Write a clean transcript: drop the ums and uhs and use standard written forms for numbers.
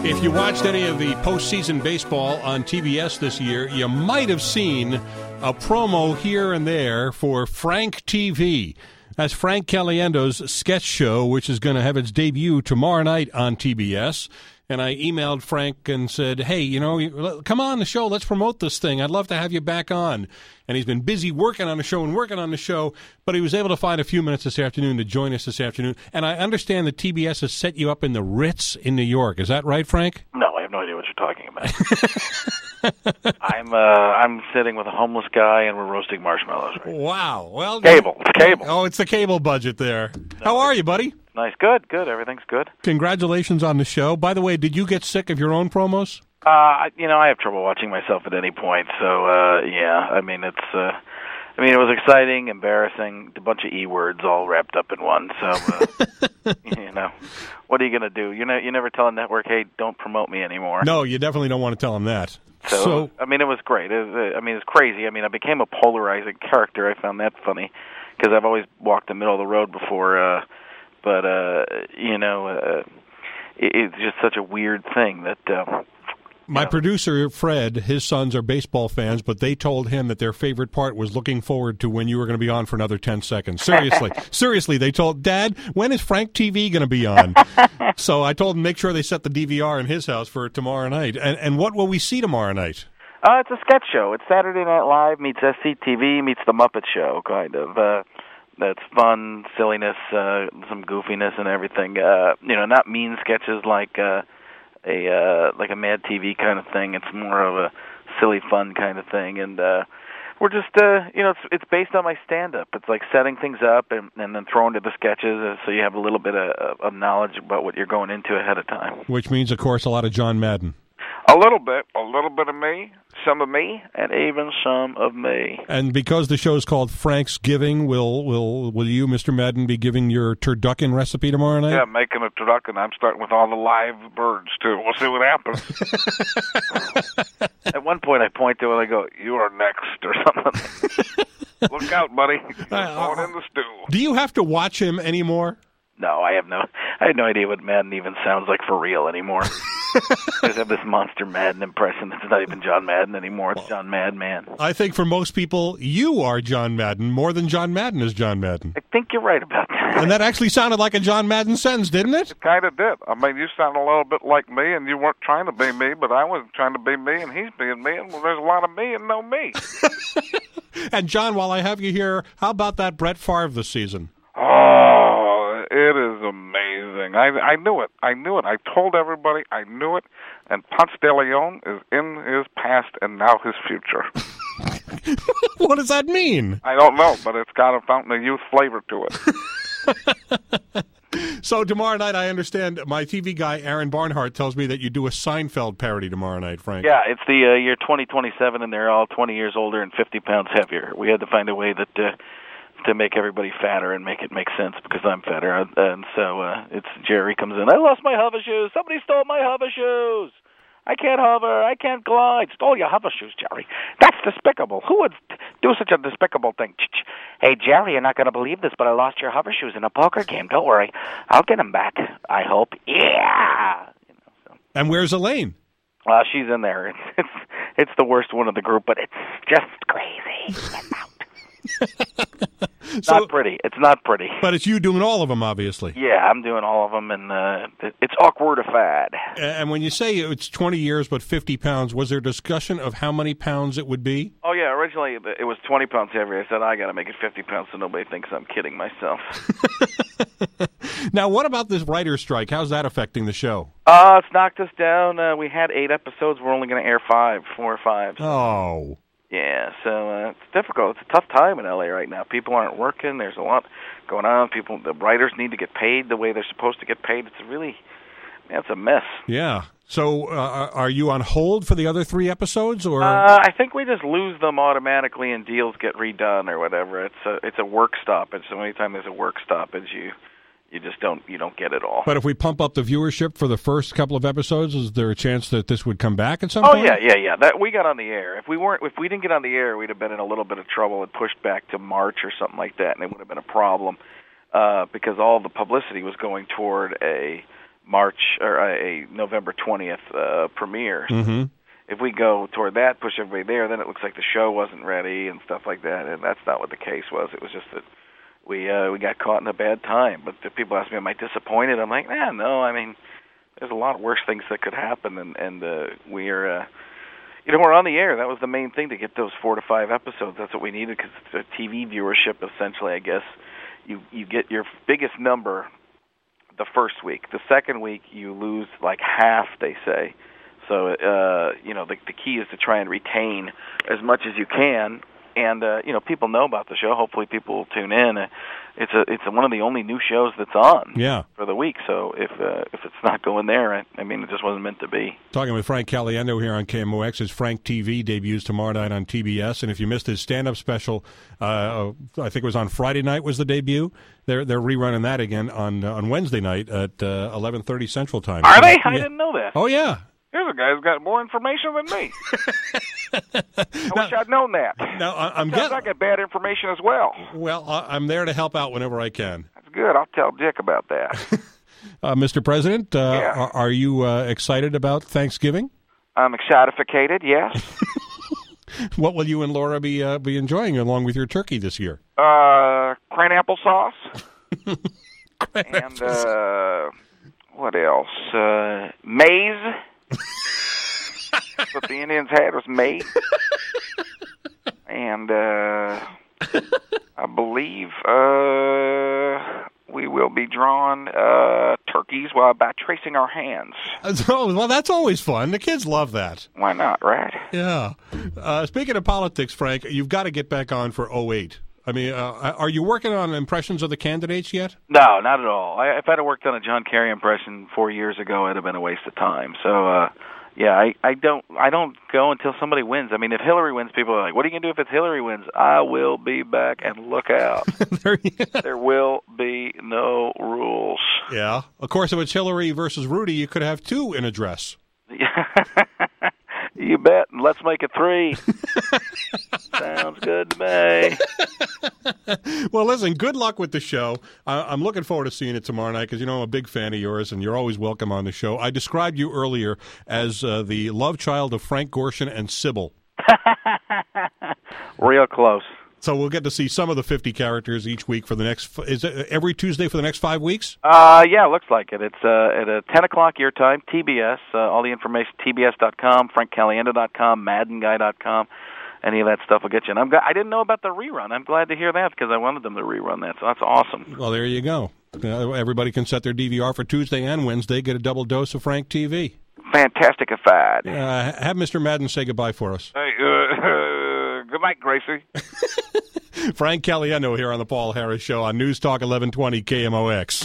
If you watched any of the postseason baseball on TBS this year, you might have seen a promo here and there for Frank TV. That's Frank Caliendo's sketch show, which is going to have its debut tomorrow night on TBS. And I emailed Frank and said, hey, come on the show. Let's promote this thing. I'd love to have you back on. And he's been busy working on the show, but he was able to find a few minutes this afternoon to join us this afternoon. And I understand that TBS has set you up in the Ritz in New York. Is that right, Frank? No, I have no idea what you're talking about. I'm sitting with a homeless guy, and we're roasting marshmallows. Right? Wow. Well, cable. It's cable. Oh, it's the cable budget there. How are you, buddy? Nice. Good. Everything's good. Congratulations on the show. By the way, did you get sick of your own promos? I have trouble watching myself at any point. So, yeah. I mean, it was exciting, embarrassing, a bunch of E-words all wrapped up in one. So, what are you going to do? You never tell a network, hey, don't promote me anymore. No, you definitely don't want to tell them that. So I mean, it was great. It's crazy. I mean, I became a polarizing character. I found that funny because I've always walked the middle of the road before. It's just such a weird thing that... My producer, Fred, his sons are baseball fans, but they told him that their favorite part was looking forward to when you were going to be on for another 10 seconds. Seriously, they told, Dad, when is Frank TV going to be on? So I told him make sure they set the DVR in his house for tomorrow night. And what will we see tomorrow night? It's a sketch show. It's Saturday Night Live meets SCTV meets The Muppet Show, kind of. That's fun, silliness, some goofiness and everything. Not mean sketches like a Mad TV kind of thing. It's more of a silly, fun kind of thing. And we're just, it's based on my stand-up. It's like setting things up and then throwing to the sketches so you have a little bit of knowledge about what you're going into ahead of time. Which means, of course, a lot of John Madden. A little bit of me, some of me, and even some of me. And because the show is called Frank's Giving, will you, Mr. Madden, be giving your turducken recipe tomorrow night? Yeah, making a turducken. I'm starting with all the live birds, too. We'll see what happens. At one point, I point to it and I go, you are next, or something. Look out, buddy. You're going in the stew. Do you have to watch him anymore? No, I had no idea what Madden even sounds like for real anymore. I have this monster Madden impression that's not even John Madden anymore. It's John Madman. I think for most people, you are John Madden more than John Madden is John Madden. I think you're right about that. And that actually sounded like a John Madden sentence, didn't it? It kind of did. I mean, you sound a little bit like me, and you weren't trying to be me, but I wasn't trying to be me, and he's being me, and there's a lot of me and no me. And, John, while I have you here, how about that Brett Favre this season? Oh, it is amazing. I knew it. I told everybody I knew it. And Ponce de Leon is in his past and now his future. What does that mean? I don't know, but it's got a fountain of youth flavor to it. So tomorrow night, I understand my TV guy, Aaron Barnhart, tells me that you do a Seinfeld parody tomorrow night, Frank. Yeah, it's the year 2027, and they're all 20 years older and 50 pounds heavier. We had to find a way that... to make everybody fatter and make it make sense because I'm fatter. And so it's Jerry comes in, I lost my hover shoes. Somebody stole my hover shoes. I can't hover. I can't glide. Stole your hover shoes, Jerry. That's despicable. Who would do such a despicable thing? Hey, Jerry, you're not going to believe this, but I lost your hover shoes in a poker game. Don't worry. I'll get them back, I hope. Yeah. And where's Elaine? She's in there. It's the worst one of the group, but it's just crazy. Get out. It's not pretty. It's not pretty. But it's you doing all of them, obviously. Yeah, I'm doing all of them, and it's awkward-ified. And when you say it's 20 years but 50 pounds, was there discussion of how many pounds it would be? Oh, yeah. Originally, it was 20 pounds heavier. I said, I got to make it 50 pounds so nobody thinks I'm kidding myself. Now, what about this writer's strike? How's that affecting the show? It's knocked us down. We had 8 episodes. We're only going to air 4 or 5. Oh. Yeah, so it's difficult. It's a tough time in L.A. right now. People aren't working. There's a lot going on. The writers need to get paid the way they're supposed to get paid. It's a mess. Yeah. So are you on hold for the other 3 episodes, or? I think we just lose them automatically and deals get redone or whatever. It's a work stoppage. So anytime there's a work stoppage, you just don't get it all. But if we pump up the viewership for the first couple of episodes, is there a chance that this would come back at some point? Oh yeah. That we got on the air. If we didn't get on the air, we'd have been in a little bit of trouble and pushed back to March or something like that, and it would have been a problem because all the publicity was going toward a March or a November 20th premiere. Mm-hmm. If we go toward that, push everybody there, then it looks like the show wasn't ready and stuff like that, and that's not what the case was. It was just that we got caught in a bad time. But if people ask me, am I disappointed? I'm like, no. I mean, there's a lot of worse things that could happen, and we're we're on the air. That was the main thing, to get those 4 to 5 episodes. That's what we needed, because it's a TV viewership, essentially, I guess. You get your biggest number the first week. The second week, you lose like half, they say. So, the key is to try and retain as much as you can. And, people know about the show. Hopefully people will tune in. It's one of the only new shows that's on for the week. So if it's not going there, it just wasn't meant to be. Talking with Frank Caliendo here on KMOX. His Frank TV debuts tomorrow night on TBS. And if you missed his stand-up special, I think it was on Friday night was the debut. They're rerunning that again on Wednesday night at 11:30 Central Time. Are they? I didn't know that. Oh, yeah. Here's a guy who's got more information than me. I wish I'd known that. Now, I get bad information as well. Well, I'm there to help out whenever I can. That's good. I'll tell Dick about that. Mr. President, yeah. Are you excited about Thanksgiving? I'm excitificated, yes. What will you and Laura be enjoying along with your turkey this year? Crane applesauce. And what else? Maize. What the Indians had was maize. And I believe we will be drawing turkeys by tracing our hands. Oh, well, that's always fun. The kids love that. Why not, right? Yeah. Speaking of politics, Frank, you've got to get back on for 08. Are you working on impressions of the candidates yet? No, not at all. If I'd have worked on a John Kerry impression 4 years ago, it'd have been a waste of time. So, I don't go until somebody wins. If Hillary wins, people are like, what are you going to do if it's Hillary wins? I will be back, and look out. There will be no rules. Yeah. Of course, if it's Hillary versus Rudy, you could have 2 in a dress. You bet. Let's make it 3. Sounds good to me. Well, listen, good luck with the show. I'm looking forward to seeing it tomorrow night because, I'm a big fan of yours, and you're always welcome on the show. I described you earlier as the love child of Frank Gorshin and Sybil. Real close. So we'll get to see some of the 50 characters each week for the next. Is it every Tuesday for the next 5 weeks? Yeah, it looks like it. It's at 10 o'clock your time, TBS. All the information, TBS.com, FrankCaliendo.com, MaddenGuy.com. Any of that stuff will get you. And I didn't know about the rerun. I'm glad to hear that because I wanted them to rerun that. So that's awesome. Well, there you go. Everybody can set their DVR for Tuesday and Wednesday. Get a double dose of Frank TV. Fantastified. Have Mr. Madden say goodbye for us. Hey, good night, Gracie. Frank Caliendo here on the Paul Harris Show on News Talk 1120 KMOX.